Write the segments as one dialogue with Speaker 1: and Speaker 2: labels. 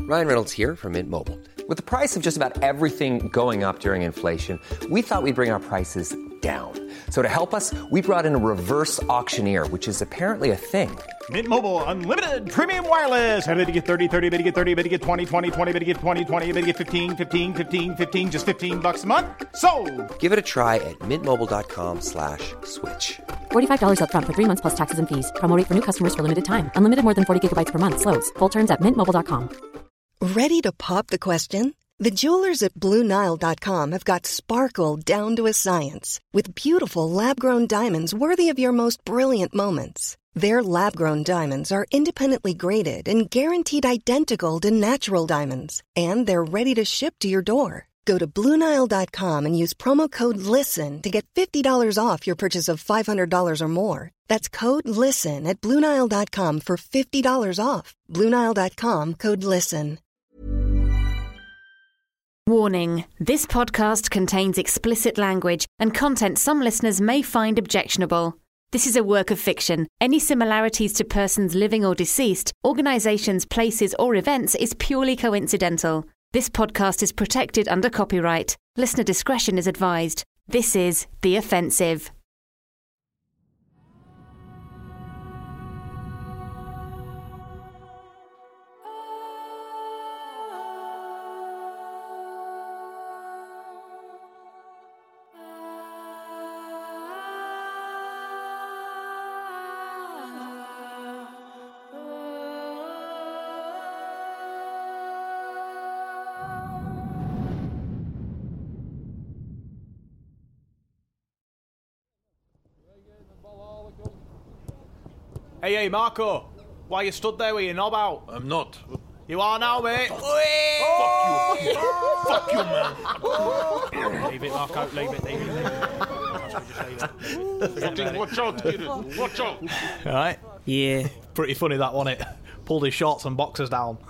Speaker 1: Ryan Reynolds here from Mint Mobile. With the price of just about everything going up during inflation, we thought we'd bring our prices down. So to help us, we brought in a reverse auctioneer, which is apparently a thing.
Speaker 2: Mint Mobile Unlimited Premium Wireless. How to get 30, 30, bit to get 30, bit to get 20, 20, 20, bit to get 20, 20, bit to get 15, 15, 15, 15, just $15 a month? Sold!
Speaker 1: Give it a try at mintmobile.com/switch.
Speaker 3: $45 up front for 3 months plus taxes and fees. Promo rate for new customers for limited time. Unlimited more than 40 gigabytes per month. Slows full terms at mintmobile.com.
Speaker 4: Ready to pop the question? The jewelers at BlueNile.com have got sparkle down to a science with beautiful lab-grown diamonds worthy of your most brilliant moments. Their lab-grown diamonds are independently graded and guaranteed identical to natural diamonds, and they're ready to ship to your door. Go to BlueNile.com and use promo code LISTEN to get $50 off your purchase of $500 or more. That's code LISTEN at BlueNile.com for $50 off. BlueNile.com, code LISTEN.
Speaker 5: Warning, this podcast contains explicit language and content some listeners may find objectionable. This is a work of fiction. Any similarities to persons living or deceased, organisations, places or events is purely coincidental. This podcast is protected under copyright. Listener discretion is advised. This is The Offensive.
Speaker 2: Hey, Marco. Why you stood there with your knob out?
Speaker 6: I'm not.
Speaker 2: You are now, mate.
Speaker 6: Fuck you. Fuck you, man.
Speaker 2: Leave it, Marco. Leave it.
Speaker 6: Watch out, Kieran. Watch out.
Speaker 2: All right.
Speaker 7: Yeah.
Speaker 2: Pretty funny that, wasn't it? Pulled his shorts and boxers down.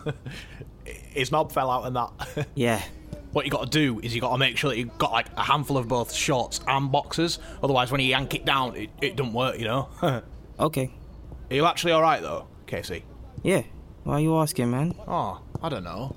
Speaker 2: His knob fell out in that.
Speaker 7: Yeah.
Speaker 2: What you got to do is you got to make sure that you've got like a handful of both shorts and boxers. Otherwise, when you yank it down, it don't work, you know.
Speaker 7: Okay.
Speaker 2: Are you actually all right though, Casey?
Speaker 7: Yeah. Why are you asking, man?
Speaker 2: Oh, I don't know.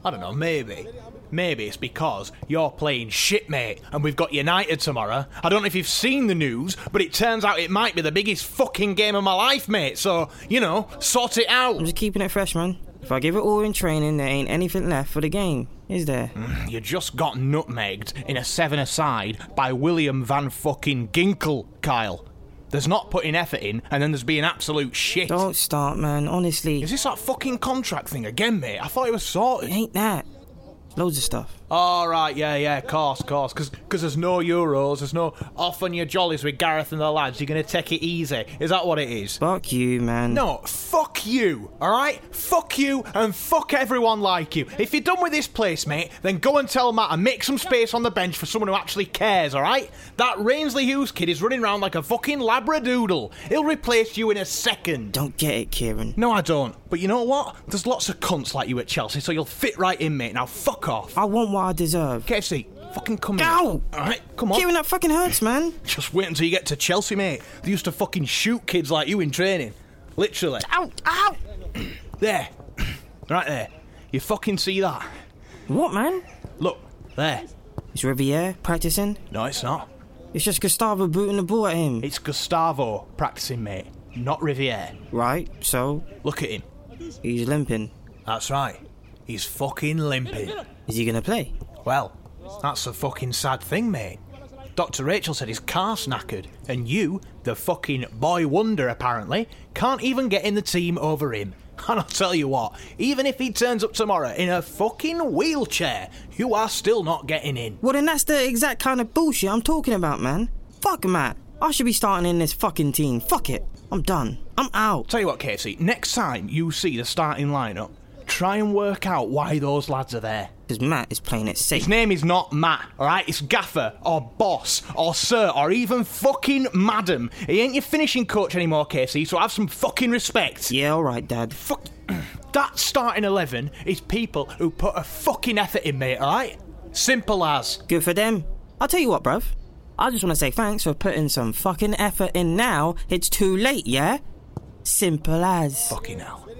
Speaker 2: Maybe it's because you're playing shit, mate, and we've got United tomorrow. I don't know if you've seen the news, but it turns out it might be the biggest fucking game of my life, mate. So, you know, sort it out.
Speaker 7: I'm just keeping it fresh, man. If I give it all in training, there ain't anything left for the game, is there?
Speaker 2: You just got nutmegged in a 7-a-side by William Van fucking Ginkel, Kyle. There's not putting effort in, and then there's being absolute shit.
Speaker 7: Don't start, man, honestly.
Speaker 2: Is this that fucking contract thing again, mate? I thought it was sorted.
Speaker 7: It ain't that. Loads of stuff.
Speaker 2: All right, yeah, of course. Because there's no Euros, there's no off on your jollies with Gareth and the lads. You're going to take it easy. Is that what it is?
Speaker 7: Fuck you, man.
Speaker 2: No, fuck you, all right? Fuck you and fuck everyone like you. If you're done with this place, mate, then go and tell Matt and make some space on the bench for someone who actually cares, all right? That Rainsley Hughes kid is running around like a fucking labradoodle. He'll replace you in a second.
Speaker 7: Don't get it, Kieran.
Speaker 2: No, I don't. But you know what? There's lots of cunts like you at Chelsea, so you'll fit right in, mate. Now fuck off.
Speaker 7: I want what I deserve.
Speaker 2: KFC, fucking come here.
Speaker 7: Ow!
Speaker 2: Alright, come on.
Speaker 7: Kieran, that fucking hurts, man.
Speaker 2: Just wait until you get to Chelsea, mate. They used to fucking shoot kids like you in training. Literally.
Speaker 7: Ow! Ow!
Speaker 2: There. Right there. You fucking see that?
Speaker 7: What, man?
Speaker 2: Look, there.
Speaker 7: Is Riviere practicing?
Speaker 2: No, it's not.
Speaker 7: It's just Gustavo booting the ball at him.
Speaker 2: It's Gustavo practicing, mate. Not Riviere.
Speaker 7: Right, so?
Speaker 2: Look at him.
Speaker 7: He's limping.
Speaker 2: That's right. He's fucking limping.
Speaker 7: Is he gonna play?
Speaker 2: Well, that's a fucking sad thing, mate. Dr. Rachel said his car's knackered, and you, the fucking boy wonder apparently, can't even get in the team over him. And I'll tell you what, even if he turns up tomorrow in a fucking wheelchair, you are still not getting in.
Speaker 7: Well, then that's the exact kind of bullshit I'm talking about, man. Fuck, Matt. I should be starting in this fucking team. Fuck it. I'm done. I'm out.
Speaker 2: Tell you what, Casey, next time you see the starting lineup, try and work out why those lads are there.
Speaker 7: Because Matt is playing it safe.
Speaker 2: His name is not Matt, alright? It's Gaffer, or Boss, or Sir, or even fucking Madam. He ain't your finishing coach anymore, Casey, so have some fucking respect.
Speaker 7: Yeah, alright, Dad.
Speaker 2: Fuck. That starting 11 is people who put a fucking effort in, mate, alright? Simple as.
Speaker 7: Good for them. I'll tell you what, bruv. I just want to say thanks for putting some fucking effort in now. It's too late, yeah? Simple as.
Speaker 2: Fucking hell.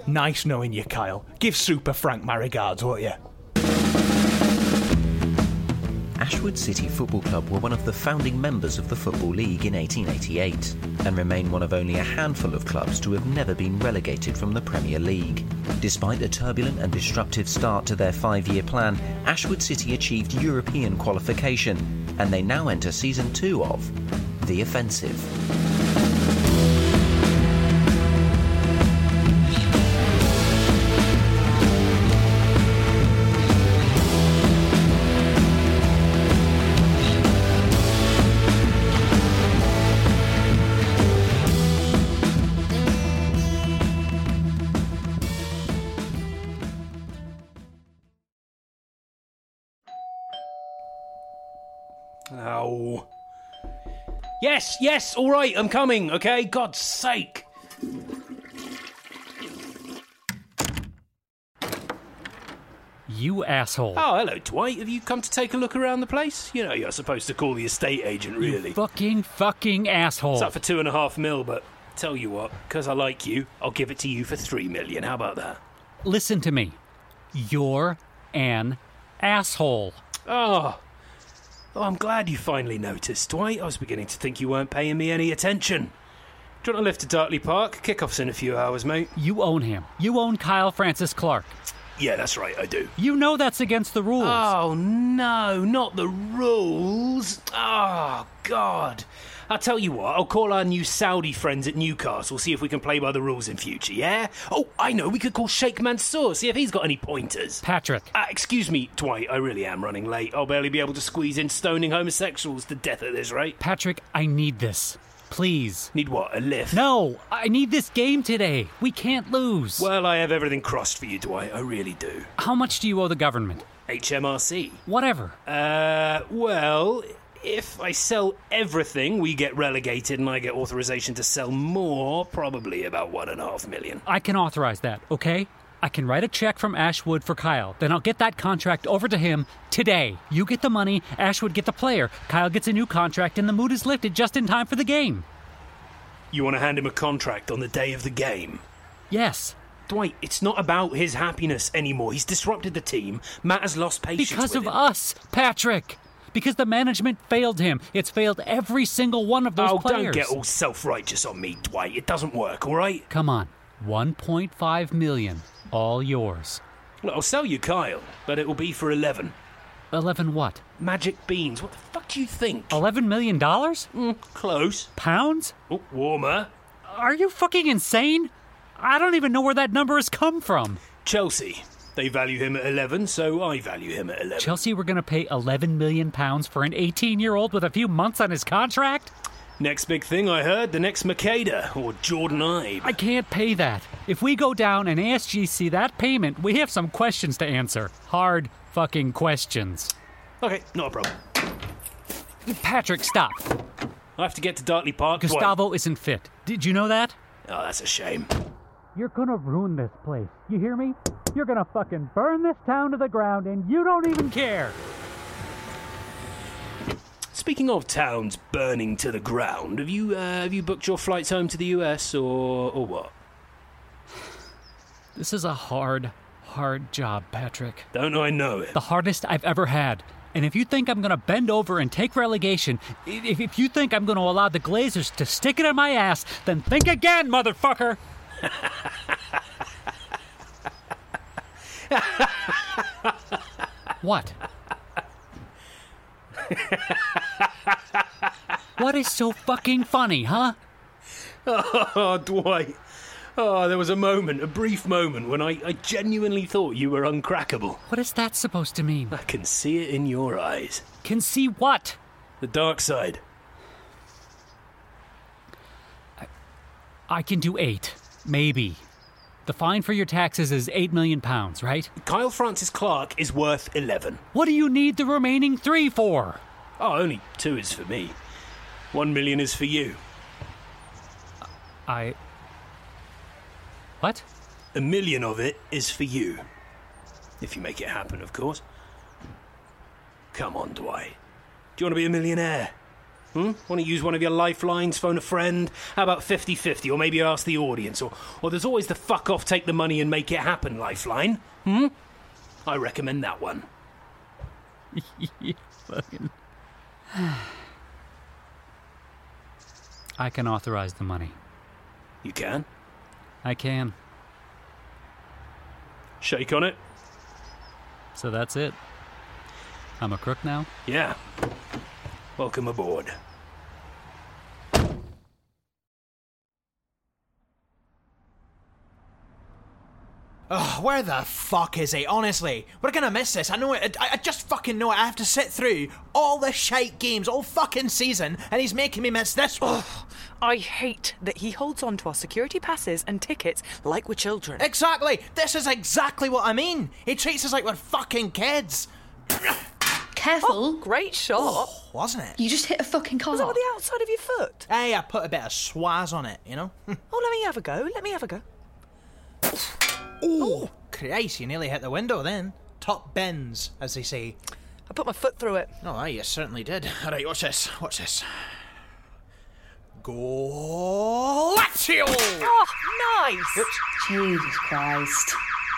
Speaker 2: Nice knowing you, Kyle. Give Super Frank my regards, won't you?
Speaker 8: Ashwood City Football Club were one of the founding members of the Football League in 1888 and remain one of only a handful of clubs to have never been relegated from the Premier League. Despite a turbulent and disruptive start to their 5-year plan, Ashwood City achieved European qualification, and they now enter Season 2 of The Offensive.
Speaker 9: Ow. Yes, all right, I'm coming, okay? God's sake.
Speaker 10: You asshole.
Speaker 9: Oh, hello, Dwight. Have you come to take a look around the place? You know, you're supposed to call the estate agent, really.
Speaker 10: You fucking asshole.
Speaker 9: It's up for $2.5 million, but tell you what, because I like you, I'll give it to you for $3 million. How about that?
Speaker 10: Listen to me. You're an asshole.
Speaker 9: Oh, I'm glad you finally noticed, Dwight. I was beginning to think you weren't paying me any attention. Do you want to lift to Dartley Park? Kickoff's in a few hours, mate.
Speaker 10: You own him. You own Kyle Francis Clark.
Speaker 9: Yeah, that's right, I do.
Speaker 10: You know that's against the rules.
Speaker 9: Oh, no, not the rules. Oh, God. I'll tell you what, I'll call our new Saudi friends at Newcastle, see if we can play by the rules in future, yeah? Oh, I know, we could call Sheikh Mansour, see if he's got any pointers.
Speaker 10: Patrick.
Speaker 9: Excuse me, Dwight, I really am running late. I'll barely be able to squeeze in stoning homosexuals to death at this rate.
Speaker 10: Patrick, I need this. Please.
Speaker 9: Need what, a lift?
Speaker 10: No, I need this game today. We can't lose.
Speaker 9: Well, I have everything crossed for you, Dwight, I really do.
Speaker 10: How much do you owe the government?
Speaker 9: HMRC.
Speaker 10: Whatever.
Speaker 9: Well, if I sell everything, we get relegated and I get authorization to sell more, probably about $1.5 million.
Speaker 10: I can authorize that, okay? I can write a check from Ashwood for Kyle. Then I'll get that contract over to him today. You get the money, Ashwood get the player. Kyle gets a new contract and the mood is lifted just in time for the game.
Speaker 9: You want to hand him a contract on the day of the game?
Speaker 10: Yes.
Speaker 9: Dwight, it's not about his happiness anymore. He's disrupted the team. Matt has lost patience
Speaker 10: because
Speaker 9: with
Speaker 10: of
Speaker 9: him.
Speaker 10: us, Patrick. Because the management failed him. It's failed every single one of those players.
Speaker 9: Don't get all self-righteous on me, Dwight. It doesn't work, all right?
Speaker 10: Come on. $1.5 million. All yours.
Speaker 9: Look, I'll sell you Kyle, but it will be for 11.
Speaker 10: 11 what?
Speaker 9: Magic beans. What the fuck do you think?
Speaker 10: $11 million?
Speaker 9: Close.
Speaker 10: Pounds?
Speaker 9: Oh, warmer.
Speaker 10: Are you fucking insane? I don't even know where that number has come from.
Speaker 9: Chelsea. They value him at 11, so I value him at 11.
Speaker 10: Chelsea were going to pay £11 million for an 18-year-old with a few months on his contract?
Speaker 9: Next big thing I heard, the next Makeda or Jordan Ibe.
Speaker 10: I can't pay that. If we go down and ASG see that payment, we have some questions to answer. Hard fucking questions.
Speaker 9: Okay, not a problem.
Speaker 10: Patrick, stop.
Speaker 9: I have to get to Dartley Park.
Speaker 10: Gustavo isn't fit. Did you know that?
Speaker 9: Oh, that's a shame.
Speaker 10: You're gonna ruin this place. You hear me? You're gonna fucking burn this town to the ground and you don't even care.
Speaker 9: Speaking of towns burning to the ground, have you booked your flights home to the US or what?
Speaker 10: This is a hard job, Patrick.
Speaker 9: Don't I know it?
Speaker 10: The hardest I've ever had. And if you think I'm going to bend over and take relegation, if you think I'm going to allow the Glazers to stick it in my ass, then think again, motherfucker! What? What is so fucking funny, huh?
Speaker 9: Oh, Dwight. Oh, there was a brief moment, when I genuinely thought you were uncrackable.
Speaker 10: What is that supposed to mean?
Speaker 9: I can see it in your eyes.
Speaker 10: Can see what?
Speaker 9: The dark side.
Speaker 10: I can do 8. Maybe. The fine for your taxes is £8 million, right?
Speaker 9: Kyle Francis Clark is worth 11.
Speaker 10: What do you need the remaining 3 for?
Speaker 9: Oh, only 2 is for me. 1 million is for you.
Speaker 10: What?
Speaker 9: 1 million of it is for you. If you make it happen, of course. Come on, Dwight. Do you want to be a millionaire? Want to use one of your lifelines, phone a friend? How about 50-50, or maybe ask the audience? Or there's always the fuck off, take the money and make it happen lifeline. I recommend that one.
Speaker 10: You fucking... I can authorize the money.
Speaker 9: You can?
Speaker 10: I can.
Speaker 9: Shake on it.
Speaker 10: So that's it. I'm a crook now?
Speaker 9: Yeah. Welcome aboard.
Speaker 2: Oh, where the fuck is he? Honestly, we're gonna miss this. I know it. I just fucking know it. I have to sit through all the shite games all fucking season, and he's making me miss this one.
Speaker 11: I hate that he holds on to our security passes and tickets like we're children.
Speaker 2: Exactly. This is exactly what I mean. He treats us like we're fucking kids.
Speaker 12: Careful.
Speaker 11: Oh, great shot.
Speaker 2: Oh, wasn't it?
Speaker 12: You just hit a fucking car.
Speaker 11: Was that on the outside of your foot?
Speaker 2: Hey, I put a bit of swaz on it, you know?
Speaker 11: Oh, let me have a go. Let me have a go.
Speaker 2: Oh, Christ, you nearly hit the window then. Top bends, as they say.
Speaker 11: I put my foot through it.
Speaker 2: Oh, you certainly did. All right, watch this. Watch this. Go Lazio!
Speaker 11: Oh, nice!
Speaker 2: Oops.
Speaker 12: Jesus Christ.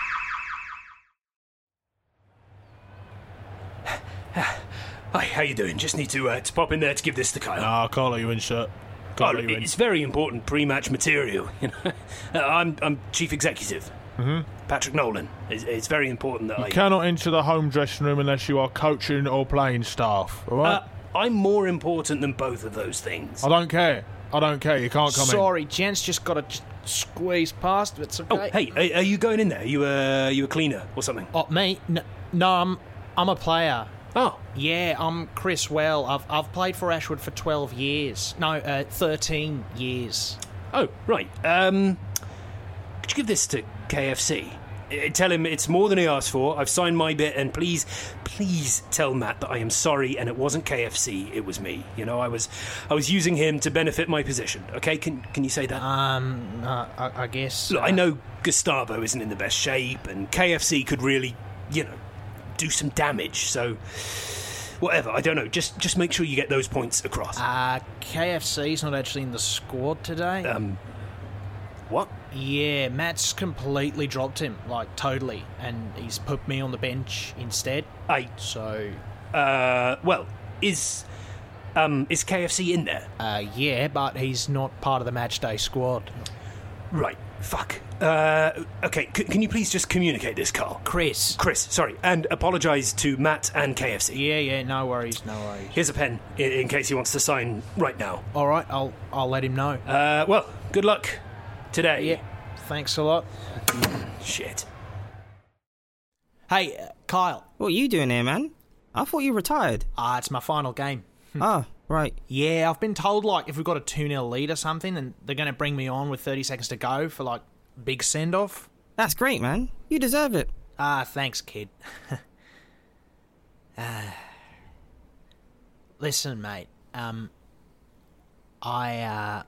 Speaker 9: Hi, how you doing? Just need to pop in there to give this to Kyle.
Speaker 6: Nah, I can't let you in, shirt.
Speaker 9: It's very important pre-match material. You know, I'm chief executive. Patrick Nolan. It's very important that
Speaker 6: You cannot enter the home dressing room unless you are coaching or playing staff, alright?
Speaker 9: I'm more important than both of those things.
Speaker 6: I don't care. You can't come in.
Speaker 2: Sorry, gents, just gotta squeeze past. It's okay.
Speaker 9: Oh, hey, are you going in there? Are you a cleaner or something?
Speaker 2: Oh, me? No, I'm a player.
Speaker 9: Oh.
Speaker 2: Yeah, I'm Chris Well. I've played for Ashwood for 12 years. No, 13 years.
Speaker 9: Oh, right. Could you give this to KFC? Tell him it's more than he asked for. I've signed my bit, and please tell Matt that I am sorry, and it wasn't KFC, it was me. You know, I was using him to benefit my position. Okay, can you say that?
Speaker 2: I guess.
Speaker 9: Look, I know Gustavo isn't in the best shape, and KFC could really, do some damage. So, whatever. I don't know. Just make sure you get those points across.
Speaker 2: KFC's not actually in the squad today.
Speaker 9: What?
Speaker 2: Yeah, Matt's completely dropped him, like totally, and he's put me on the bench instead.
Speaker 9: Well, is KFC in there?
Speaker 2: Yeah, but he's not part of the matchday squad.
Speaker 9: Right. Fuck. Okay, can you please just communicate this, Carl?
Speaker 2: Chris,
Speaker 9: sorry, and apologise to Matt and KFC.
Speaker 2: Yeah, no worries.
Speaker 9: Here's a pen, in case he wants to sign right now.
Speaker 2: All right, I'll let him know.
Speaker 9: Well, good luck today.
Speaker 2: Yeah, thanks a lot.
Speaker 9: Shit.
Speaker 2: Hey, Kyle.
Speaker 7: What are you doing here, man? I thought you retired.
Speaker 2: It's my final game.
Speaker 7: Right.
Speaker 2: Yeah, I've been told, if we've got a 2-0 lead or something, and they're going to bring me on with 30 seconds to go for, big send-off.
Speaker 7: That's great, man. You deserve it.
Speaker 2: Thanks, kid. Listen, mate. I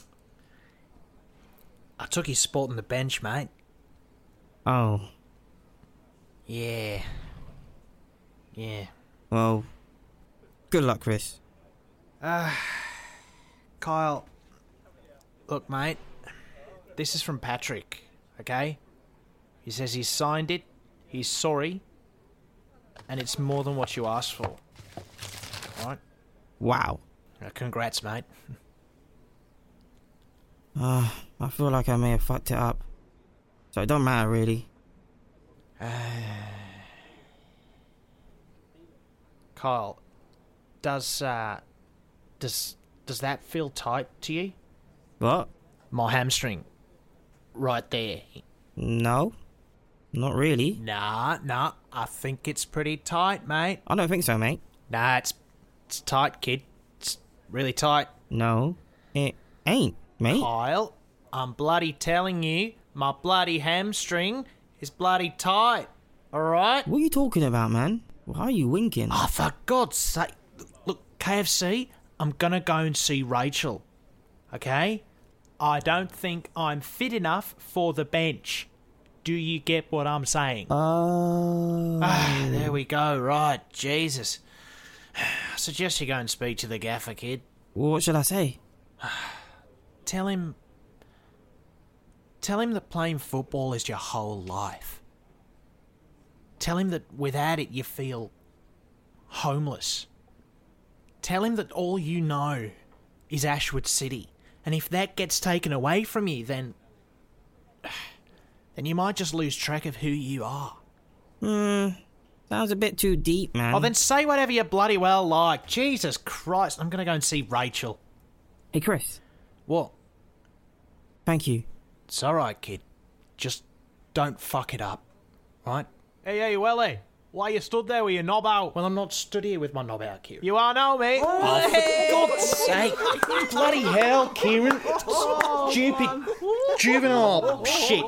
Speaker 2: took his spot on the bench, mate.
Speaker 7: Oh.
Speaker 2: Yeah.
Speaker 7: Well, good luck, Chris.
Speaker 2: Kyle, look, mate, this is from Patrick, okay? He says he's signed it, he's sorry, and it's more than what you asked for. Alright?
Speaker 7: Wow.
Speaker 2: Congrats, mate.
Speaker 7: I feel like I may have fucked it up. So it don't matter, really.
Speaker 2: Kyle, does that feel tight to you?
Speaker 7: What?
Speaker 2: My hamstring. Right there.
Speaker 7: No. Not really.
Speaker 2: Nah. I think it's pretty tight, mate.
Speaker 7: I don't think so, mate.
Speaker 2: Nah, it's tight, kid. It's really tight.
Speaker 7: No, it ain't, mate.
Speaker 2: Kyle, I'm bloody telling you, my bloody hamstring is bloody tight. Alright?
Speaker 7: What are you talking about, man? Why are you winking?
Speaker 2: Oh, for God's sake. Look, KFC, I'm gonna go and see Rachel. Okay? I don't think I'm fit enough for the bench. Do you get what I'm saying? There we go, right. Jesus. I suggest you go and speak to the gaffer, kid.
Speaker 7: What should I say?
Speaker 2: Tell him that playing football is your whole life. Tell him that without it you feel homeless. Tell him that all you know is Ashwood City, and if that gets taken away from you, then you might just lose track of who you are.
Speaker 7: Sounds a bit too deep, man.
Speaker 2: Oh, then say whatever you bloody well like. Jesus Christ, I'm gonna go and see Rachel.
Speaker 7: Hey, Chris.
Speaker 2: What?
Speaker 7: Thank you.
Speaker 2: It's alright, kid. Just don't fuck it up, right? Hey, Welly. Why you stood there with your knob out? Well, I'm not stood here with my knob out, Kieran. You are now, mate. Oh, for God's sake. Bloody hell, Kieran. Stupid juvenile shit.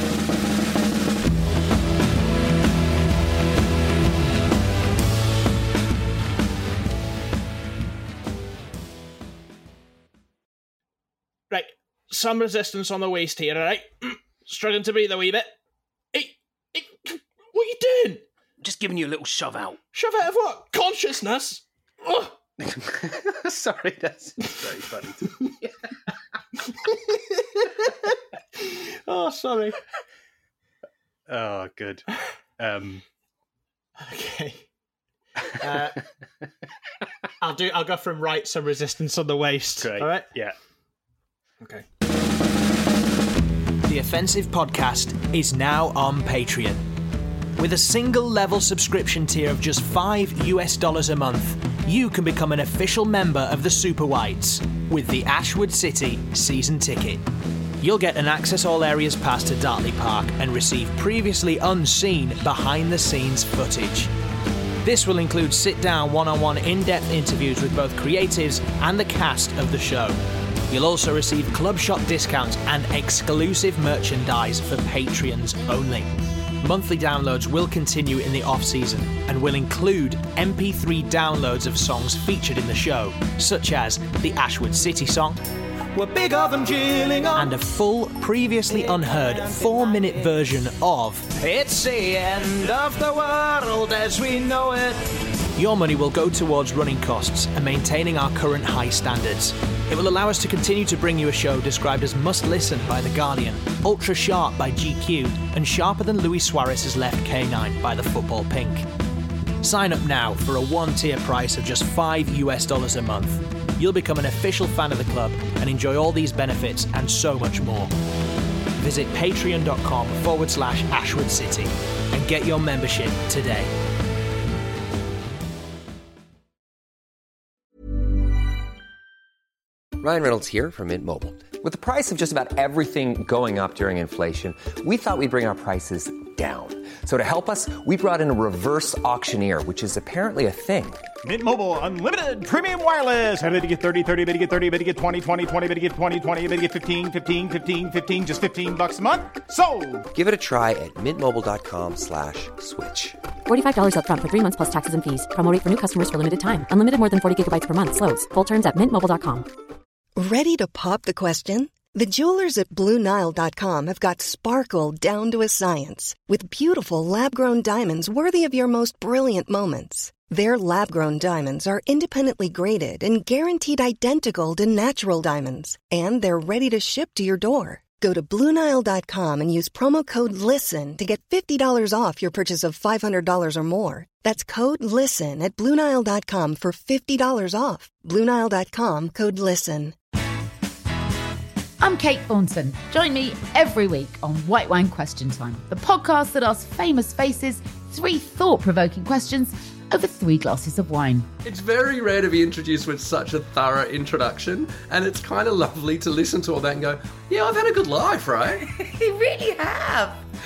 Speaker 2: Right, some resistance on the waist here, alright? Struggling to breathe a wee bit. Hey, what are you doing?
Speaker 9: Just giving you a little shove out.
Speaker 2: Shove out of what? Consciousness? Oh.
Speaker 9: Sorry, that's very funny to me.
Speaker 2: Oh, sorry.
Speaker 9: Oh, good.
Speaker 2: Okay. I'll go from right, some resistance on the waist.
Speaker 9: Great.
Speaker 2: All right?
Speaker 9: Yeah.
Speaker 2: Okay. The Offensive Podcast is now on Patreon. With a single level subscription tier of just $5 a month, you can become an official member of the Super Whites with the Ashwood City season ticket. You'll get an Access All Areas pass to Dartley Park and receive previously unseen behind-the-scenes footage. This will include sit-down one-on-one in-depth interviews with both creatives and the cast of the show. You'll also receive club shop discounts and exclusive merchandise for Patreons only. Monthly downloads will continue in the off-season and will include MP3 downloads of songs featured in the show, such as the Ashwood City song, We're Bigger Than Gillingham, and a full, previously unheard 4-minute version of It's the End of the World as We Know It. Your money will go towards running costs and maintaining our current high standards. It will allow us to continue to bring you a show described as must-listen by The Guardian, ultra sharp by GQ, and sharper than Luis Suarez's left canine by The Football Pink. Sign up now for a one-tier price of just $5 a month. You'll become an official fan of the club and enjoy all these benefits and so much more. Visit patreon.com/Ashwood City and get your membership today.
Speaker 1: Ryan Reynolds here from Mint Mobile. With the price of just about everything going up during inflation, we thought we'd bring our prices down. So to help us, we brought in a reverse auctioneer, which is apparently a thing.
Speaker 13: Mint Mobile Unlimited Premium Wireless. How to get 30, 30, bit to get 30, bit to get 20, 20, 20, bit to get 20, 20, bit to get 15, 15, 15, 15, just $15 a month? Sold!
Speaker 1: Give it a try at mintmobile.com/switch.
Speaker 3: $45 up front for 3 months plus taxes and fees. Promo rate for new customers for limited time. Unlimited more than 40 gigabytes per month. Slows full terms at mintmobile.com.
Speaker 4: Ready to pop the question? The jewelers at BlueNile.com have got sparkle down to a science with beautiful lab-grown diamonds worthy of your most brilliant moments. Their lab-grown diamonds are independently graded and guaranteed identical to natural diamonds, and they're ready to ship to your door. Go to BlueNile.com and use promo code LISTEN to get $50 off your purchase of $500 or more. That's code LISTEN at BlueNile.com for $50 off. BlueNile.com, code LISTEN.
Speaker 14: I'm Kate Thornton. Join me every week on White Wine Question Time, the podcast that asks famous faces 3 thought-provoking questions over 3 glasses of wine.
Speaker 15: It's very rare to be introduced with such a thorough introduction, and it's kind of lovely to listen to all that and go, yeah, I've had a good life, right?
Speaker 14: You really have.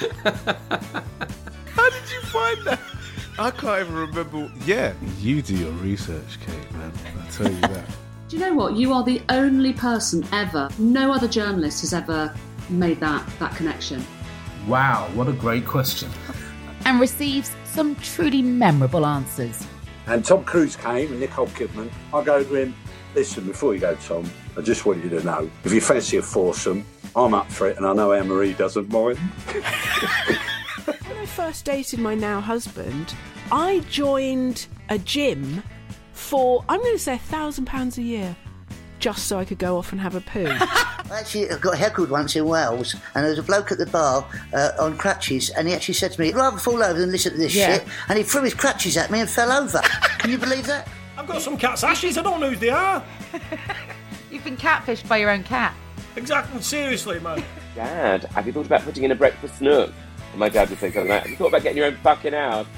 Speaker 16: How did you find that? I can't even remember. Yeah, you do your research, Kate, man. I'll tell you that.
Speaker 17: Do you know what? You are the only person ever, no other journalist has ever made that connection.
Speaker 18: Wow, what a great question.
Speaker 14: And receives some truly memorable answers.
Speaker 19: And Tom Cruise came and Nicole Kidman. I go to him, listen, before you go, Tom, I just want you to know, if you fancy a foursome, I'm up for it and I know Anne-Marie doesn't mind.
Speaker 20: When I first dated my now husband, I joined a gym for, I'm going to say £1,000 a year. just so I could go off and have a poo.
Speaker 21: Actually, I got heckled once in Wales, and there was a bloke at the bar on crutches, and he actually said to me, "I'd rather fall over than listen to this shit," and he threw his crutches at me and fell over. Can you believe that?
Speaker 22: I've got some cat's ashes, I don't know who they are.
Speaker 14: You've been catfished by your own cat.
Speaker 22: Exactly, seriously, man.
Speaker 23: Dad, have you thought about putting in a breakfast nook? And my dad would say something like, have you thought about getting your own fucking house?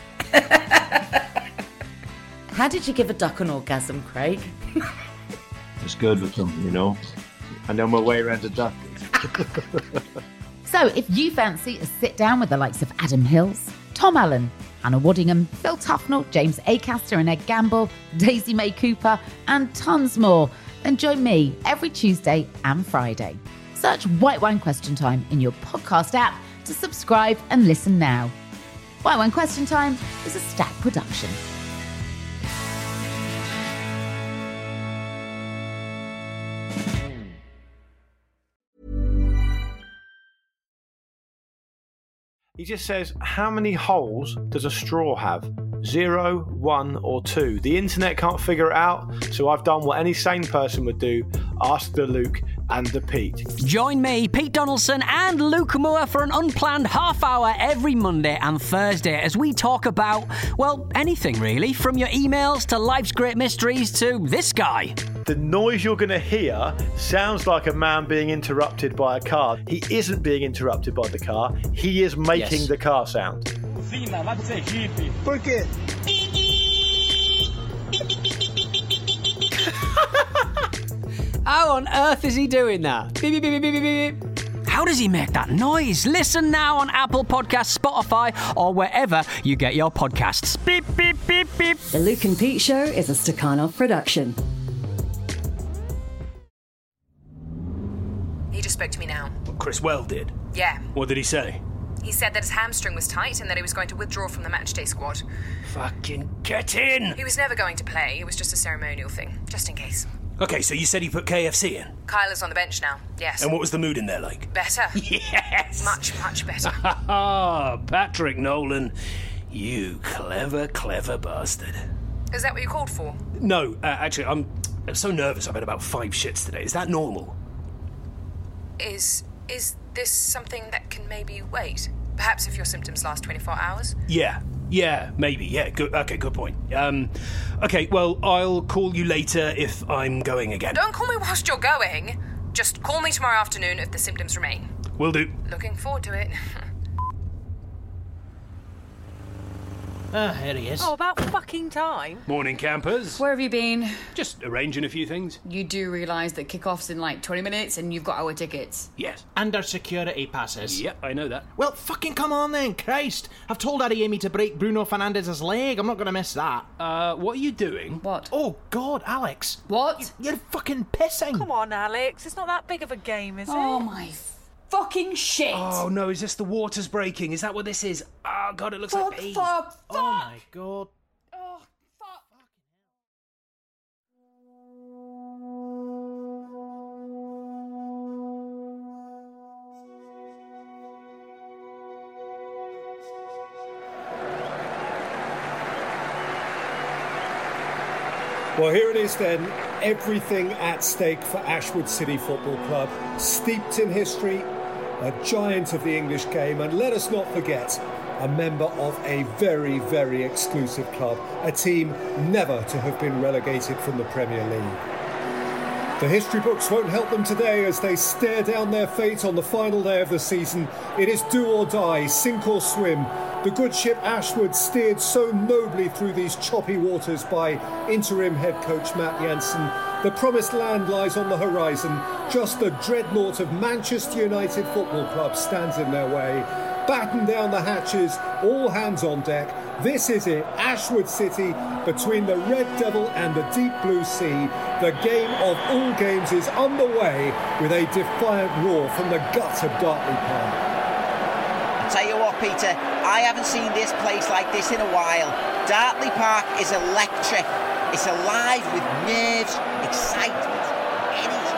Speaker 24: How did you give a duck an orgasm, Craig?
Speaker 25: It's good for something, you know. I know my way around a duck.
Speaker 14: So if you fancy a sit down with the likes of Adam Hills, Tom Allen, Anna Waddingham, Phil Tufnell, James Acaster and Ed Gamble, Daisy May Cooper, and tons more, then join me every Tuesday and Friday. Search White Wine Question Time in your podcast app to subscribe and listen now. White Wine Question Time is a Stack production.
Speaker 26: He just says, how many holes does a straw have? 0, 1 or 2? The internet can't figure it out, so I've done what any sane person would do. Ask the Luke and the Pete.
Speaker 27: Join me, Pete Donaldson and Luke Moore for an unplanned half hour every Monday and Thursday as we talk about, well, anything really, from your emails to life's great mysteries to this guy.
Speaker 26: The noise you're going to hear sounds like a man being interrupted by a car. He isn't being interrupted by the car. He is making the car sound.
Speaker 22: ¿Por qué?
Speaker 27: How on earth is he doing that? Beep, beep, beep, beep, beep, beep. How does he make that noise? Listen now on Apple Podcasts, Spotify, or wherever you get your podcasts. Beep, beep, beep, beep.
Speaker 28: The Luke and Pete Show is a Stakhanov production.
Speaker 11: He just spoke to me now.
Speaker 9: What Chris Well did?
Speaker 11: Yeah.
Speaker 9: What did he say?
Speaker 11: He said that his hamstring was tight and that he was going to withdraw from the matchday squad.
Speaker 9: Fucking get in!
Speaker 11: He was never going to play. It was just a ceremonial thing, just in case.
Speaker 9: Okay, so you said he put KFC in?
Speaker 11: Kyle is on the bench now, yes.
Speaker 9: And what was the mood in there like?
Speaker 11: Better.
Speaker 9: Yes!
Speaker 11: Much, much better.
Speaker 9: Ah, Patrick Nolan. You clever, clever bastard.
Speaker 11: Is that what you called for?
Speaker 9: No, actually, I'm so nervous I've had about 5 shits today. Is that normal?
Speaker 11: Is this something that can maybe wait? Perhaps if your symptoms last 24 hours?
Speaker 9: Yeah, maybe. Yeah, good. Okay, good point. Okay, well, I'll call you later if I'm going again.
Speaker 11: Don't call me whilst you're going. Just call me tomorrow afternoon if the symptoms remain.
Speaker 9: Will do.
Speaker 11: Looking forward to it.
Speaker 2: Here he is.
Speaker 11: Oh, about fucking time.
Speaker 9: Morning, campers.
Speaker 29: Where have you been?
Speaker 9: Just arranging a few things.
Speaker 29: You do realise that kick-off's in like 20 minutes and you've got our tickets?
Speaker 9: Yes.
Speaker 2: And our security passes.
Speaker 9: Yep, I know that.
Speaker 2: Well, fucking come on then, Christ. I've told Adeyemi to break Bruno Fernandez's leg. I'm not going to miss that.
Speaker 9: What are you doing?
Speaker 29: What?
Speaker 2: Oh, God, Alex.
Speaker 29: What?
Speaker 2: You're fucking pissing.
Speaker 11: Come on, Alex. It's not that big of a game, is it?
Speaker 29: Oh, my fucking shit.
Speaker 9: Oh, no, is this the water's breaking? Is that what this is? Oh, God, it looks like pee.
Speaker 29: Fuck.
Speaker 2: Oh, my God.
Speaker 29: Oh, fuck.
Speaker 30: Well, here it is then. Everything at stake for Ashwood City Football Club. Steeped in history, a giant of the English game, and let us not forget, a member of a very, very exclusive club, a team never to have been relegated from the Premier League. The history books won't help them today as they stare down their fate on the final day of the season. It is do or die, sink or swim. The good ship Ashwood, steered so nobly through these choppy waters by interim head coach Matt Jansen. The promised land lies on the horizon. Just the dreadnought of Manchester United Football Club stands in their way. Batten down the hatches, all hands on deck. This is it, Ashwood City, between the Red Devil and the Deep Blue Sea. The game of all games is underway with a defiant roar from the gut of Dartley Park.
Speaker 31: I tell you what, Peter, I haven't seen this place like this in a while. Dartley Park is electric. It's alive with nerves, excitement, energy.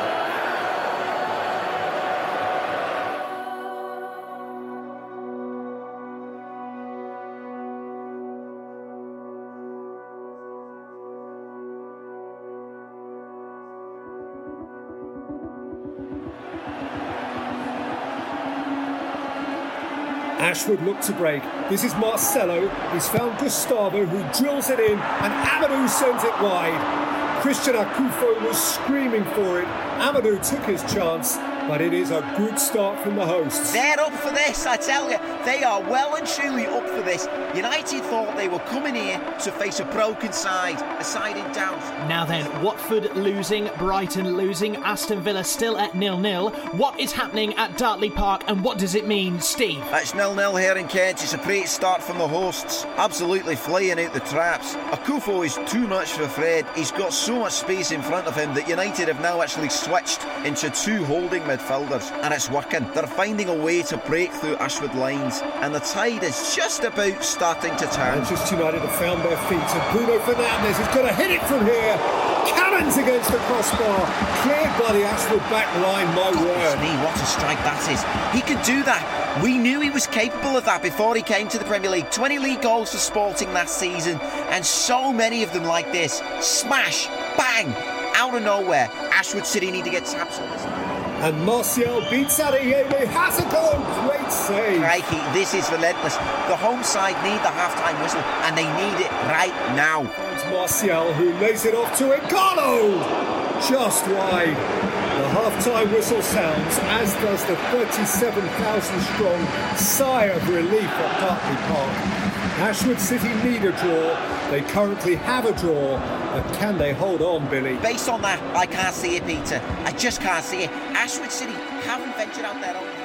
Speaker 30: Ashwood look to break. This is Marcelo. He's found Gustavo, who drills it in, and Amadou sends it wide. Christian Akufo was screaming for it. Amadou took his chance, but it is a good start from the hosts.
Speaker 31: They're up for this, I tell you. They are well and truly up for this. United thought they were coming here to face a broken side, a side in doubt.
Speaker 2: Now then, Watford losing, Brighton losing, Aston Villa still at 0-0. What is happening at Dartley Park and what does it mean, Steve?
Speaker 31: It's 0-0 here in Kent. It's a great start from the hosts. Absolutely flying out the traps. Akufo is too much for Fred. He's got so much space in front of him that United have now actually switched into 2 holding midfielders, and it's working. They're finding a way to break through Ashwood lines, and the tide is just about starting to turn.
Speaker 30: Manchester United have found their feet, and Bruno Fernandes is going to hit it from here. Cannons against the crossbar, cleared by the Ashwood back line, my word.
Speaker 31: What a strike that is. He could do that. We knew he was capable of that before he came to the Premier League. 20 league goals for Sporting last season, and so many of them like this. Smash, bang, out of nowhere. Ashwood City need to get taps on this.
Speaker 30: And Martial beats Adeyemi, has a goal, great save.
Speaker 31: Crikey, this is relentless. The home side need the half-time whistle, and they need it right now.
Speaker 30: It's Martial who lays it off to Igalo, just wide. The half-time whistle sounds, as does the 37,000 strong sigh of relief at Dartley Park. Ashwood City need a draw. They currently have a draw, but can they hold on, Billy?
Speaker 31: Based on that, I can't see it, Peter. I just can't see it. Ashwood City haven't ventured out their own path.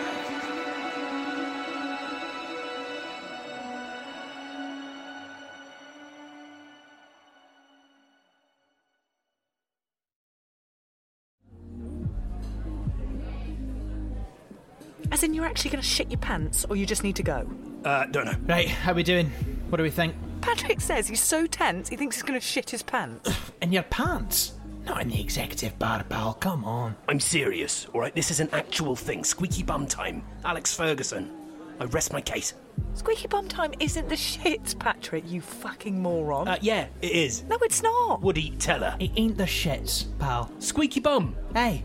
Speaker 1: As in, you're actually going to shit your pants, or you just need to go?
Speaker 2: Don't know. Right, how we doing? What do we think?
Speaker 1: Patrick says he's so tense, he thinks he's going to shit his pants.
Speaker 2: In your pants? Not in the executive bar, pal. Come on.
Speaker 9: I'm serious, all right? This is an actual thing. Squeaky bum time. Alex Ferguson. I rest my case.
Speaker 1: Squeaky bum time isn't the shits, Patrick, you fucking moron.
Speaker 9: Yeah, it is.
Speaker 1: No, it's not.
Speaker 9: Woody, tell her.
Speaker 2: It ain't the shits, pal.
Speaker 9: Squeaky bum.
Speaker 2: Hey.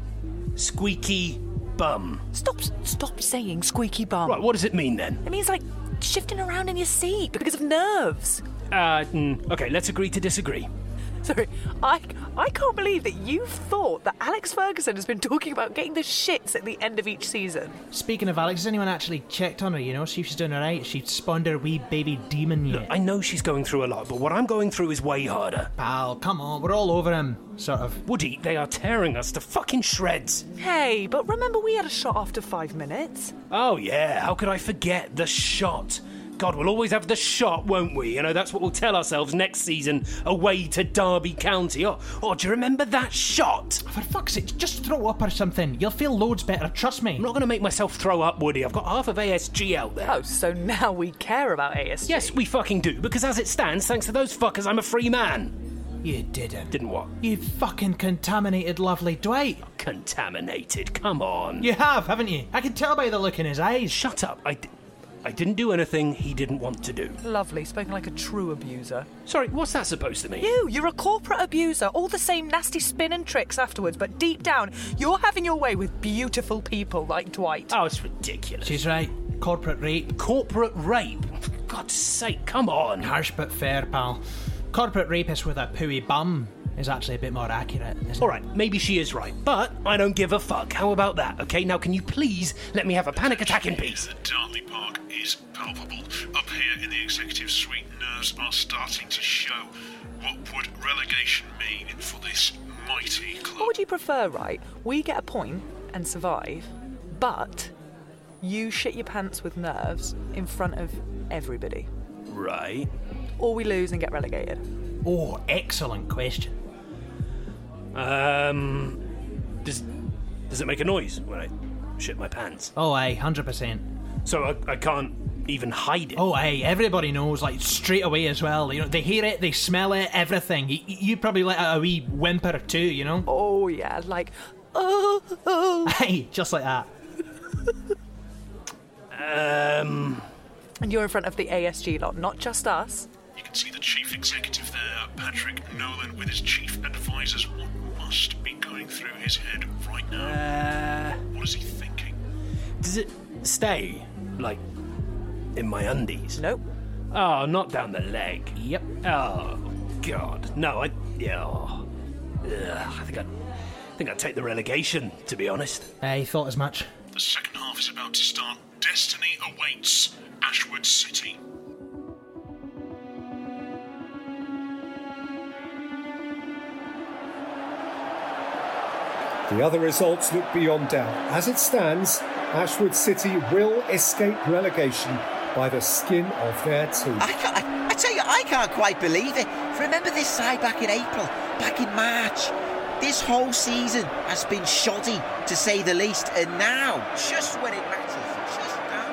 Speaker 9: Squeaky bum.
Speaker 1: Stop saying squeaky bum.
Speaker 9: Right, what does it mean then?
Speaker 1: It means like shifting around in your seat because of nerves.
Speaker 9: Okay, let's agree to disagree.
Speaker 1: Sorry, I can't believe that you thought that Alex Ferguson has been talking about getting the shits at the end of each season.
Speaker 2: Speaking of Alex, has anyone actually checked on her, you know, see if she's doing alright? She spawned her wee baby demon yet?
Speaker 9: Look, I know she's going through a lot, but what I'm going through is way harder.
Speaker 2: Pal, come on, we're all over him, sort of.
Speaker 9: Woody, they are tearing us to fucking shreds.
Speaker 1: Hey, but remember we had a shot after 5 minutes?
Speaker 9: Oh yeah, how could I forget the shot? God, we'll always have the shot, won't we? You know, that's what we'll tell ourselves next season, away to Derby County. Oh, do you remember that shot?
Speaker 2: For fuck's sake, just throw up or something. You'll feel loads better, trust me.
Speaker 9: I'm not going to make myself throw up, Woody. I've got half of ASG out there.
Speaker 1: Oh, so now we care about ASG?
Speaker 9: Yes, we fucking do, because as it stands, thanks to those fuckers, I'm a free man.
Speaker 2: You didn't.
Speaker 9: Didn't what?
Speaker 2: You fucking contaminated lovely Dwight.
Speaker 9: Contaminated? Come on.
Speaker 2: You have, haven't you? I can tell by the look in his eyes.
Speaker 9: Shut up. I didn't do anything he didn't want to do.
Speaker 1: Lovely, spoken like a true abuser.
Speaker 9: Sorry, what's that supposed to mean?
Speaker 1: You're a corporate abuser, all the same nasty spin and tricks afterwards, but deep down, you're having your way with beautiful people like Dwight.
Speaker 9: Oh, it's ridiculous.
Speaker 2: She's right. Corporate rape.
Speaker 9: Corporate rape? For God's sake, come on.
Speaker 2: Harsh but fair, pal. Corporate rapist with a pooey bum is actually a bit more accurate, isn't
Speaker 9: All right, maybe she is right, but I don't give a fuck. How about that, okay? Now, can you please let me have a panic attack in peace?
Speaker 3: The Dartley Park is palpable. Up here in the executive suite, nerves are starting to show. What would relegation mean for this mighty club?
Speaker 1: What would you prefer, right? We get a point and survive, but you shit your pants with nerves in front of everybody.
Speaker 9: Right.
Speaker 1: Or we lose and get relegated.
Speaker 2: Oh, excellent question.
Speaker 9: Does it make a noise when I shit my pants?
Speaker 2: Oh, aye, 100%.
Speaker 9: So I can't even hide it?
Speaker 2: Oh, aye, everybody knows, like, straight away as well. You know, they hear it, they smell it, everything. You probably let out a wee whimper or two, you know?
Speaker 1: Oh, yeah, like, oh.
Speaker 2: Aye, just like that.
Speaker 1: And you're in front of the ASG lot, not just us.
Speaker 3: You can see the chief executive there, Patrick Nolan, with his chief advisors. What must be going through his head right now? What is he thinking?
Speaker 9: Does it stay, like, In my undies?
Speaker 1: Nope.
Speaker 9: Oh, not down the leg.
Speaker 2: Yep.
Speaker 9: Oh, God. No, I think I'd take the relegation, to be honest.
Speaker 2: He thought as much.
Speaker 3: The second half is about to start. Destiny awaits Ashwood City.
Speaker 30: The other results look beyond doubt. As it stands, Ashwood City will escape relegation by the skin of their teeth.
Speaker 31: I tell you, I can't quite believe it. Remember this side back in April, back in March? This whole season has been shoddy, to say the least, and now, just when it matters, just down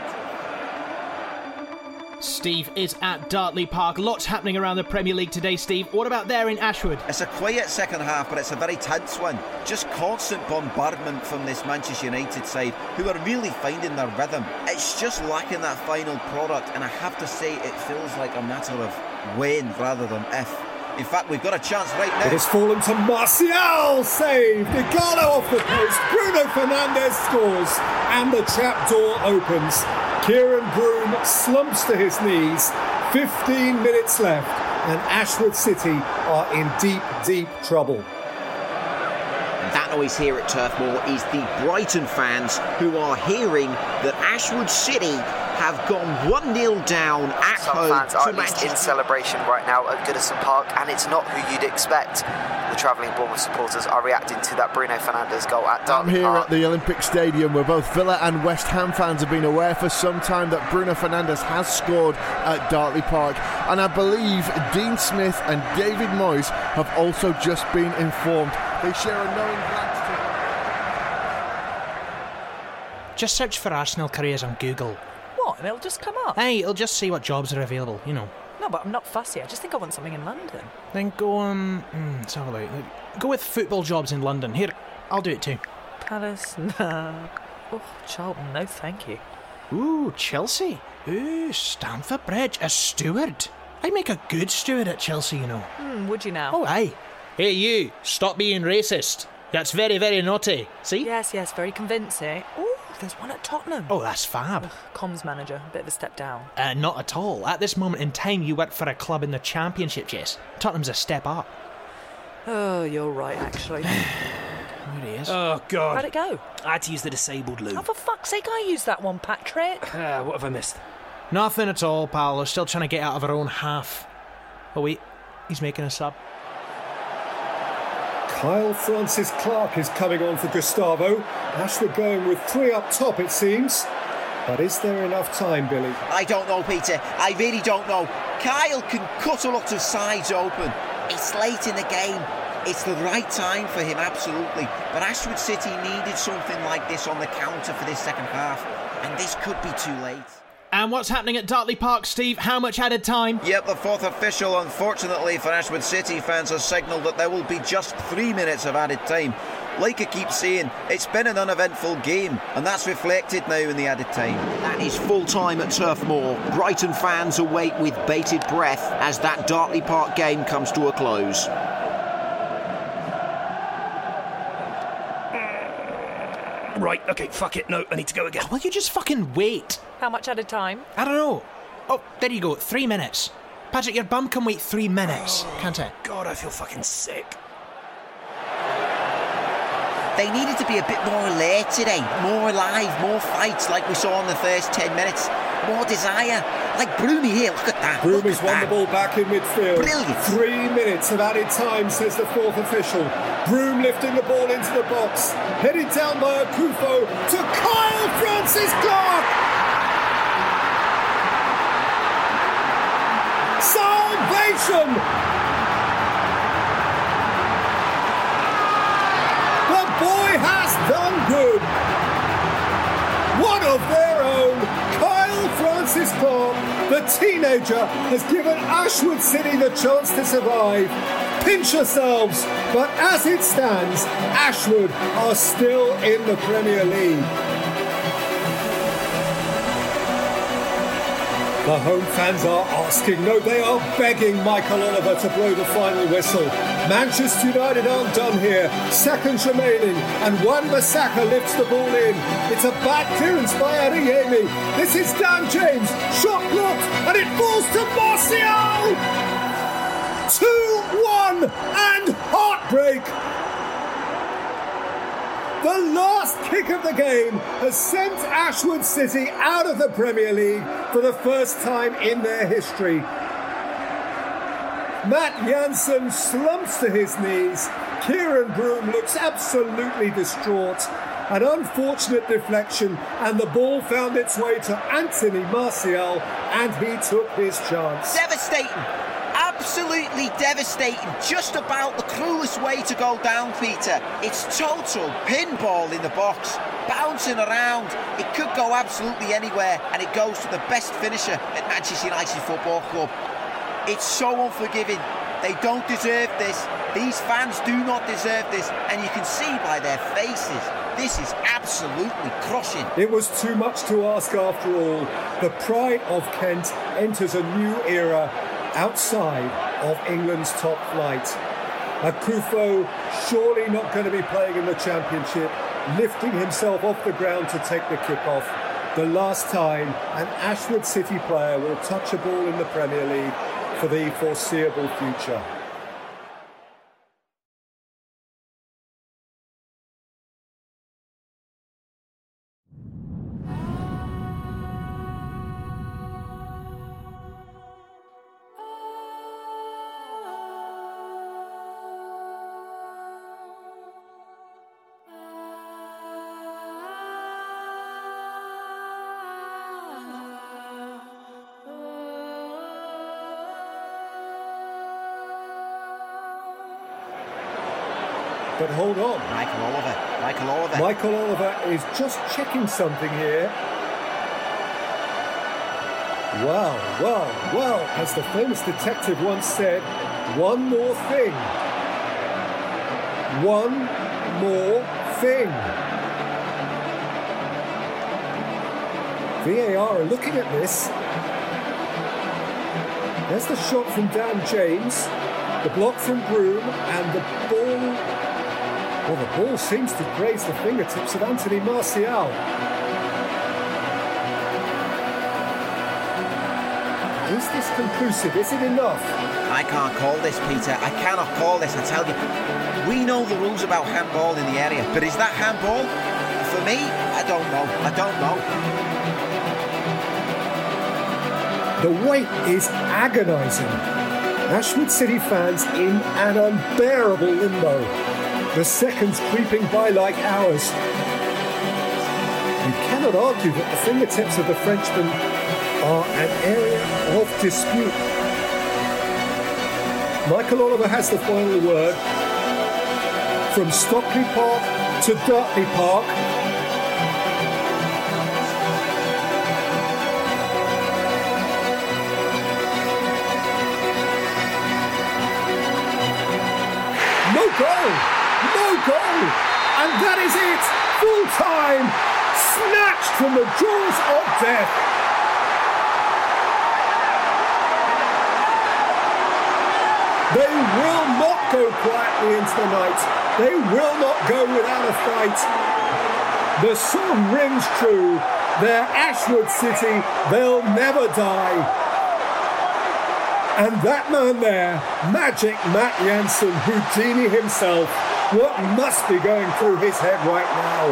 Speaker 31: to...
Speaker 2: Steve is at Dartley Park. Lots happening around the Premier League today, Steve. What about there in Ashwood?
Speaker 31: It's a quiet second half, but it's a very tense one. Just constant bombardment from this Manchester United side, who are really finding their rhythm. It's just lacking that final product, and I have to say it feels like a matter of when rather than if. In fact, we've got a chance right now.
Speaker 30: It has fallen to Martial, saved. Igalo off the post. Bruno Fernandes scores. And the trapdoor opens. Kieran Broom slumps to his knees. 15 minutes left. And Ashwood City are in deep, deep trouble.
Speaker 31: That noise here at Turf Moor is the Brighton fans who are hearing that Ashwood City have gone 1-0 down at home.
Speaker 4: Some fans are at least in celebration right now at Goodison Park, and it's not who you'd expect. The travelling Bournemouth supporters are reacting to that Bruno Fernandes goal at Dartley Park.
Speaker 5: I'm here at the Olympic Stadium where both Villa and West Ham fans have been aware for some time that Bruno Fernandes has scored at Dartley Park, and I believe Dean Smith and David Moyes have also just been informed. They share a knowing glance to...
Speaker 2: Just search for Arsenal careers on Google.
Speaker 1: What? And it'll just come up?
Speaker 2: Hey, it'll just see what jobs are available, you know.
Speaker 1: No, but I'm not fussy. I just think I want something in London.
Speaker 2: Then go, let's have a look. Go with football jobs in London. Here, I'll do it too.
Speaker 1: Palace, nah. Oh, Charlton, no thank you.
Speaker 2: Ooh, Chelsea. Ooh, Stamford Bridge, a steward. I'd make a good steward at Chelsea, you know.
Speaker 1: Would you now?
Speaker 2: Oh, aye. Hey, you, stop being racist. That's very, very naughty. See?
Speaker 1: Yes, very convincing. Ooh, there's one at Tottenham.
Speaker 2: Oh, that's fab.
Speaker 1: Ugh, comms manager, a bit of a step down.
Speaker 2: Not at all. At this moment in time, you work for a club in the Championship, Jess. Tottenham's a step up.
Speaker 1: Oh, you're right, actually.
Speaker 2: There he is.
Speaker 9: Oh, God.
Speaker 1: How'd it go?
Speaker 9: I had to use the disabled loo.
Speaker 1: Oh, for fuck's sake, I used that one, Patrick.
Speaker 9: What have I missed?
Speaker 2: Nothing at all, pal. They're still trying to get out of our own half. Oh, wait. He's making a sub.
Speaker 30: Kyle Francis Clark is coming on for Gustavo. Ashwood going with 3 up top, it seems. But is there enough time, Billy?
Speaker 31: I don't know, Peter. I really don't know. Kyle can cut a lot of sides open. It's late in the game. It's the right time for him, absolutely. But Ashwood City needed something like this on the counter for this second half. And this could be too late.
Speaker 2: And what's happening at Dartley Park, Steve? How much added time?
Speaker 31: Yep, the fourth official, unfortunately for Ashwood City fans, has signalled that there will be just 3 minutes of added time. Like I keep saying, it's been an uneventful game, and that's reflected now in the added time. That is full time at Turf Moor. Brighton fans await with bated breath as that Dartley Park game comes to a close.
Speaker 9: Right, okay, fuck it. No, I need to go again.
Speaker 2: Will you just fucking wait?
Speaker 1: How much added time?
Speaker 2: I don't know. Oh, there you go. 3 minutes. Patrick, your bum can wait 3 minutes, can't it?
Speaker 9: God, I feel fucking sick.
Speaker 31: They needed to be a bit more alert today, more alive, more fights like we saw in the first 10 minutes, more desire. Like Broomy here, look at that.
Speaker 30: Broom has won the ball back in midfield.
Speaker 31: Brilliant.
Speaker 30: 3 minutes of added time, says the fourth official. Broom lifting the ball into the box, headed down by Akufo to Kyle Francis Clark. Salvation! Has done good. One of their own, Kyle Francis Clark, the teenager, has given Ashwood City the chance to survive. Pinch yourselves, but as it stands, Ashwood are still in the Premier League. The home fans are asking, no, they are begging Michael Oliver to blow the final whistle. Manchester United aren't done here. Seconds remaining, and Wan-Bissaka lifts the ball in. It's a bad clearance by Adeyemi. This is Dan James. Shot blocked, and it falls to Martial! 2-1, and heartbreak! The last kick of the game has sent Ashwood City out of the Premier League for the first time in their history. Matt Jansen slumps to his knees. Kieran Broom looks absolutely distraught. An unfortunate deflection, and the ball found its way to Anthony Martial, and he took his chance.
Speaker 31: Devastating. Absolutely devastating. Just about the cruelest way to go down, Peter. It's total pinball in the box, bouncing around. It could go absolutely anywhere, and it goes to the best finisher at Manchester United Football Club. It's so unforgiving. They don't deserve this. These fans do not deserve this, and you can see by their faces, this is absolutely crushing.
Speaker 30: It was too much to ask after all. The pride of Kent enters a new era outside of England's top flight. Akufo surely not going to be playing in the Championship, lifting himself off the ground to take the kick-off. The last time an Ashwood City player will touch a ball in the Premier League for the foreseeable future. But hold on. Michael Oliver is just checking something here. Well, as the famous detective once said, one more thing. One more thing. VAR are looking at this. There's the shot from Dan James, the block from Broom, and the ball... Well, the ball seems to graze the fingertips of Anthony Martial. Is this conclusive? Is it enough?
Speaker 31: I can't call this, Peter. I cannot call this, I tell you. We know the rules about handball in the area, but is that handball? For me, I don't know. The wait is agonising. Ashwood City fans in an unbearable limbo. The seconds creeping by like hours. You cannot argue that the fingertips of the Frenchman are an area of dispute. Michael Oliver has the final word. From Stockley Park to Dartley Park, no goal, and that is it, full time, snatched from the jaws of death. They will not go quietly into the night. They will not go without a fight. The song rings true. They're Ashwood City, they'll never die. And that man there, Magic Matt Jansen, Houdini himself, what must be going through his head right now?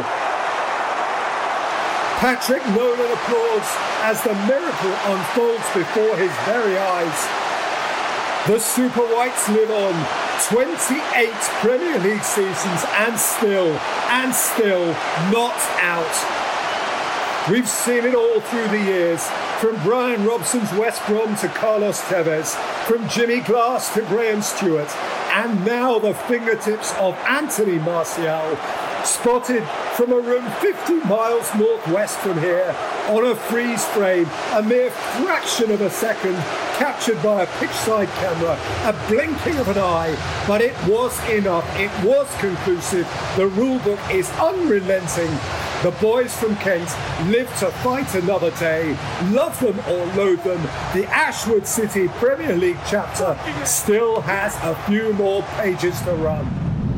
Speaker 31: Patrick Nolan applauds as the miracle unfolds before his very eyes. The Super Whites live on 28 Premier League seasons and still not out. We've seen it all through the years, from Brian Robson's West Brom to Carlos Tevez, from Jimmy Glass to Graham Stewart, and now the fingertips of Anthony Martial, spotted from a room 50 miles northwest from here, on a freeze frame, a mere fraction of a second, captured by a pitchside camera, a blinking of an eye, but it was enough, it was conclusive, the rule book is unrelenting.
Speaker 30: The boys from Kent live to fight another day. Love them or loathe them, the Ashwood City Premier League chapter still has a few more pages to run.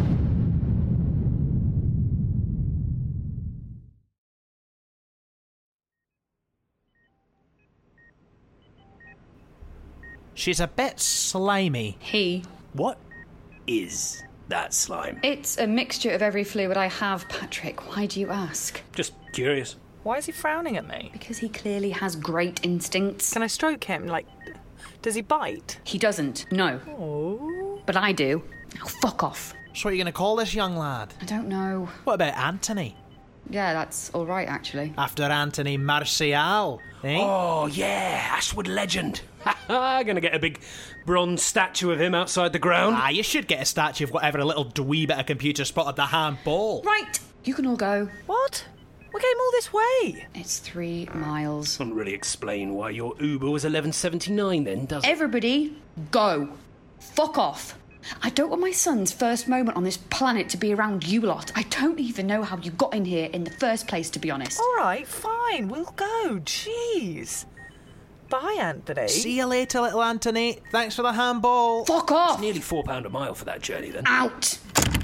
Speaker 2: She's a bit slimy.
Speaker 9: What is that slime?
Speaker 11: It's a mixture of every fluid I have, Patrick. Why do you ask?
Speaker 9: Just curious.
Speaker 1: Why is he frowning at me?
Speaker 11: Because he clearly has great instincts.
Speaker 1: Can I stroke him? Like, does he bite?
Speaker 11: He doesn't, no.
Speaker 1: Oh.
Speaker 11: But I do. Now fuck off.
Speaker 2: So what are you going to call this young lad?
Speaker 11: I don't know.
Speaker 2: What about Anthony?
Speaker 11: Yeah, that's all right, actually.
Speaker 2: After Anthony Martial, eh?
Speaker 9: Oh, yeah, Ashwood legend. Gonna get a big bronze statue of him outside the ground.
Speaker 2: You should get a statue of whatever a little dweeb at a computer spotted the handball.
Speaker 11: Right, you can all go.
Speaker 1: What? We came all this way.
Speaker 11: It's 3 miles.
Speaker 9: Doesn't really explain why your Uber was $11.79 then, does it?
Speaker 11: Everybody, go. Fuck off. I don't want my son's first moment on this planet to be around you lot. I don't even know how you got in here in the first place, to be honest.
Speaker 1: All right, fine, we'll go. Jeez. Bye, Anthony.
Speaker 2: See you later, little Anthony. Thanks for the handball.
Speaker 11: Fuck off!
Speaker 9: It's nearly £4 a mile for that journey, then.
Speaker 11: Out!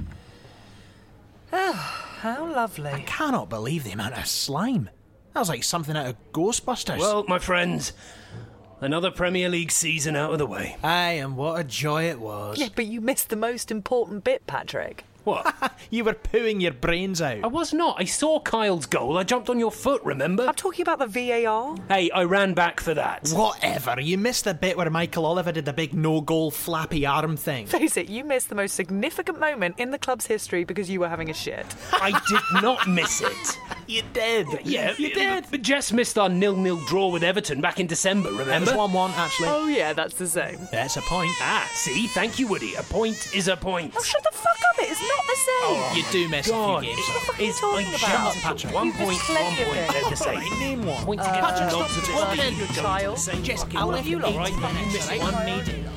Speaker 1: Oh, how lovely.
Speaker 2: I cannot believe the amount of slime. That was like something out of Ghostbusters.
Speaker 9: Well, my friends, another Premier League season out of the way.
Speaker 2: Aye, and what a joy it was.
Speaker 1: Yeah, but you missed the most important bit, Patrick.
Speaker 9: What?
Speaker 2: You were pooing your brains out.
Speaker 9: I was not. I saw Kyle's goal. I jumped on your foot, remember?
Speaker 1: I'm talking about the VAR.
Speaker 9: Hey, I ran back for that.
Speaker 2: Whatever. You missed the bit where Michael Oliver did the big no-goal flappy arm thing.
Speaker 1: Face it, you missed the most significant moment in the club's history because you were having a shit.
Speaker 9: I did not miss it.
Speaker 2: You did.
Speaker 9: Yeah,
Speaker 2: you did.
Speaker 9: But Jess missed our 0-0 draw with Everton back in December, remember?
Speaker 2: It was 1-1, actually.
Speaker 1: Oh, yeah, that's the same.
Speaker 2: That's a point.
Speaker 9: Ah, see? Thank you, Woody. A point is a point.
Speaker 1: Oh, shut the fuck up. It is not the same.
Speaker 9: Oh,
Speaker 2: you do miss
Speaker 9: God.
Speaker 2: a few games.
Speaker 1: What are you talking about?
Speaker 2: Patrick.
Speaker 9: 1 point, 1 point. They're the same.
Speaker 2: Name one.
Speaker 9: Point to get
Speaker 1: Patrick,
Speaker 9: to
Speaker 1: stop talking, you child.
Speaker 2: Jess,
Speaker 1: I'll let you lot.
Speaker 2: right?
Speaker 9: You missed one.
Speaker 1: I need it.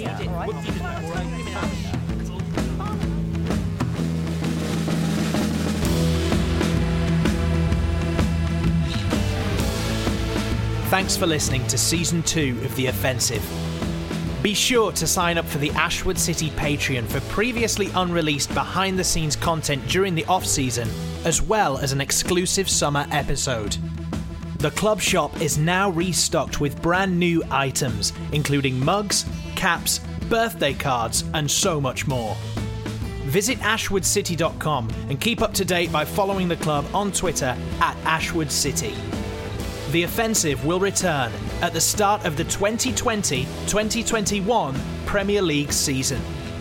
Speaker 2: Thanks for listening to Season 2 of The Offensive. Be sure to sign up for the Ashwood City Patreon for previously unreleased behind-the-scenes content during the off-season, as well as an exclusive summer episode. The club shop is now restocked with brand new items, including mugs, caps, birthday cards, and so much more. Visit ashwoodcity.com and keep up to date by following the club on Twitter at Ashwood City. The Offensive will return at the start of the 2020-2021 Premier League season.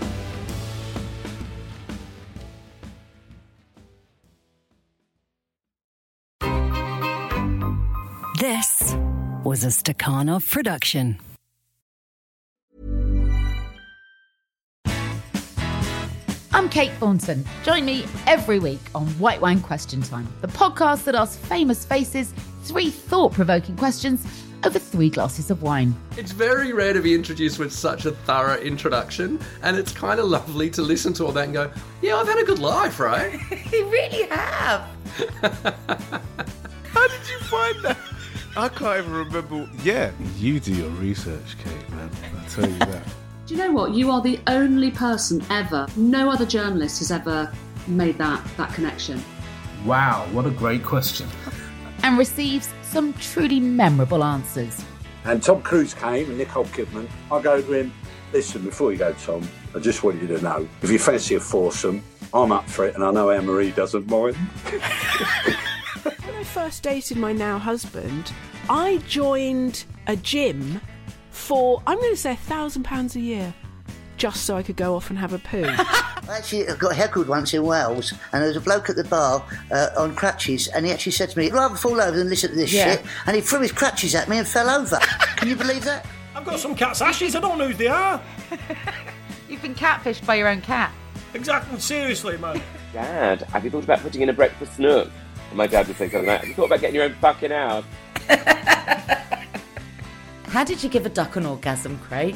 Speaker 28: This was a Stakhanov production.
Speaker 14: I'm Kate Thornton. Join me every week on White Wine Question Time, the podcast that asks famous faces 3 thought-provoking questions over 3 glasses of wine.
Speaker 6: It's very rare to be introduced with such a thorough introduction, and it's kind of lovely to listen to all that and go, yeah, I've had a good life, right?
Speaker 24: You really have.
Speaker 5: How did you find that? I can't even remember. Yeah, you do your research, Kate, man. I tell you that.
Speaker 7: Do you know what? You are the only person ever, no other journalist has ever made that connection.
Speaker 25: Wow, what a great question.
Speaker 14: And receives some truly memorable answers.
Speaker 8: And Tom Cruise came and Nicole Kidman. I go to him, listen, before you go, Tom, I just want you to know, if you fancy a foursome, I'm up for it, and I know Anne-Marie doesn't mind.
Speaker 20: When I first dated my now husband, I joined a gym for, I'm going to say £1,000 a year, just so I could go off and have a poo.
Speaker 21: Actually, I got heckled once in Wales, and there was a bloke at the bar on crutches, and he actually said to me, I'd rather fall over than listen to this shit, and he threw his crutches at me and fell over. Can you believe that?
Speaker 22: I've got some cat's ashes, I don't know who they are.
Speaker 14: You've been catfished by your own cat.
Speaker 22: Exactly, seriously, man.
Speaker 23: Dad, have you thought about putting in a breakfast nook? And my dad would say something like, have you thought about getting your own fucking house?
Speaker 24: How did you give a duck an orgasm, Craig?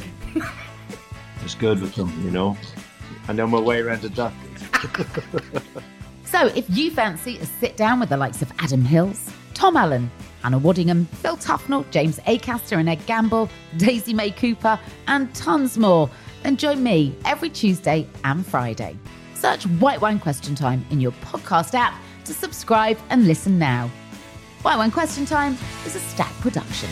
Speaker 25: It's good for company, you know. I know my way around a duck.
Speaker 14: So if you fancy a sit down with the likes of Adam Hills, Tom Allen, Hannah Waddingham, Phil Tufnell, James Acaster and Ed Gamble, Daisy May Cooper, and tons more, then join me every Tuesday and Friday. Search White Wine Question Time in your podcast app to subscribe and listen now. White Wine Question Time is a Stack production.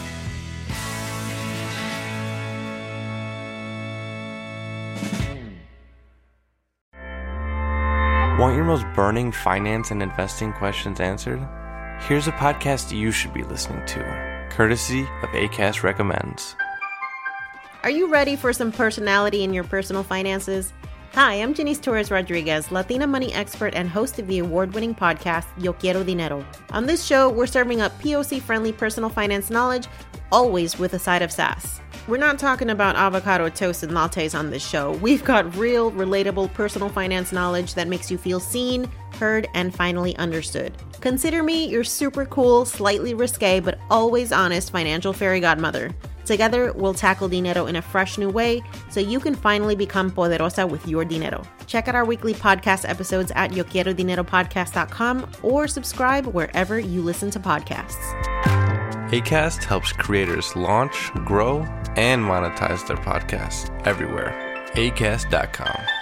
Speaker 10: Want your most burning finance and investing questions answered? Here's a podcast you should be listening to, courtesy of Acast Recommends.
Speaker 12: Are you ready for some personality in your personal finances? Hi, I'm Janice Torres Rodriguez, Latina money expert and host of the award-winning podcast, Yo Quiero Dinero. On this show, we're serving up POC-friendly personal finance knowledge, always with a side of sass. We're not talking about avocado toast and lattes on this show. We've got real, relatable personal finance knowledge that makes you feel seen, heard, and finally understood. Consider me your super cool, slightly risque, but always honest financial fairy godmother. Together, we'll tackle dinero in a fresh new way so you can finally become poderosa with your dinero. Check out our weekly podcast episodes at YoQuieroDineroPodcast.com or subscribe wherever you listen to podcasts.
Speaker 10: Acast helps creators launch, grow, and monetize their podcasts everywhere. Acast.com.